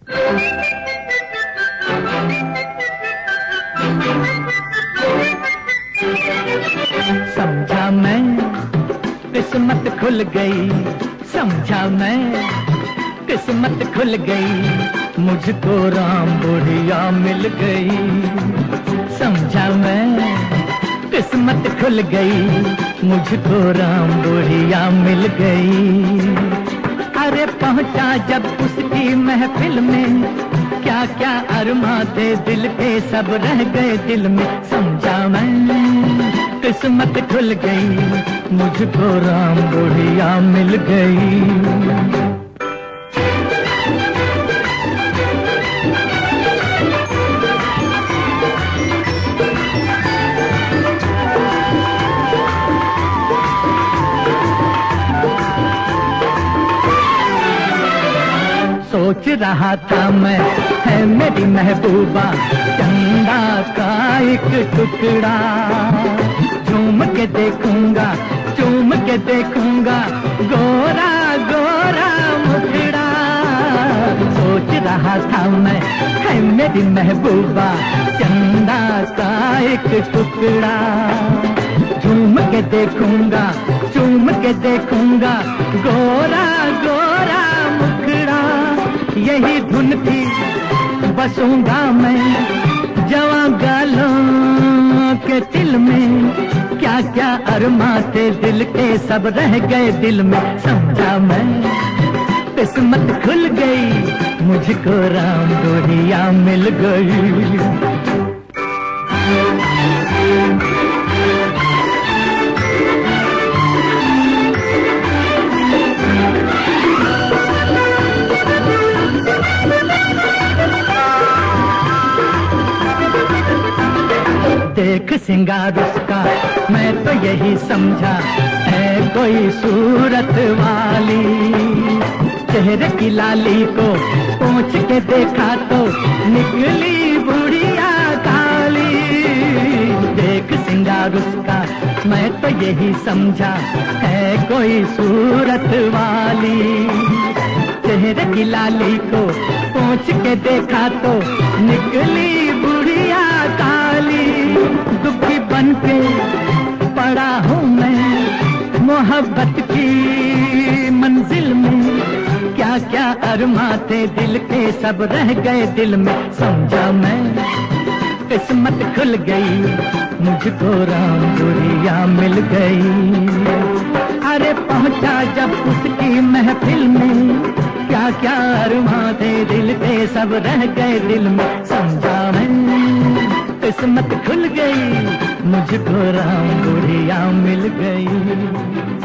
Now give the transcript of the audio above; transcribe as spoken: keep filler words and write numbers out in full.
समझा मैं किस्मत खुल गई, समझा मैं किस्मत खुल गई, मुझको राम बुढ़िया मिल गई। समझा मैं किस्मत खुल गई, मुझको राम बुढ़िया मिल गई। अरे पहुंचा जब उसकी महफिल में, क्या क्या अरमा थे दिल के सब रह गए दिल में। समझा मैं किस्मत खुल गई, मुझको राम बुढ़िया मिल गई। सोच रहा था मैं, है मेरी महबूबा चंदा का एक टुकड़ा, झूम के देखूंगा चूम के देखूंगा गोरा गोरा मुखड़ा। सोच रहा था मैं, है मेरी महबूबा चंदा का एक टुकड़ा, झूम के देखूंगा चूम के देखूंगा गोरा गोरा मुखड़ा। यही धुन थी बसूंगा मैं जवां गालों के दिल में, क्या क्या अरमा थे दिल के सब रह गए दिल में। समझा मैं किस्मत खुल गई, मुझको राम बुढ़िया मिल गई। देख सिंगार उसका मैं तो यही समझा, है कोई सूरत वाली। चेहरे की लाली को पोंछ के देखा तो निकली बुढ़िया काली। देख सिंगार उसका मैं तो यही समझा, है कोई सूरत वाली। चेहरे की लाली को पोंछ के देखा तो निकली बुढ़िया काली। दुखी बन के पड़ा हूँ मैं मोहब्बत की मंजिल में, क्या क्या अरमा थे दिल के सब रह गए दिल में। समझा मैं किस्मत खुल गई, मुझको राम बुढ़िया मिल गई। अरे पहुंचा जब उसकी महफिल में, क्या क्या अरमा थे दिल के सब रह गए दिल में। समझा मैं किस्मत खुल गई, मुझको राम बुढ़िया मिल गई।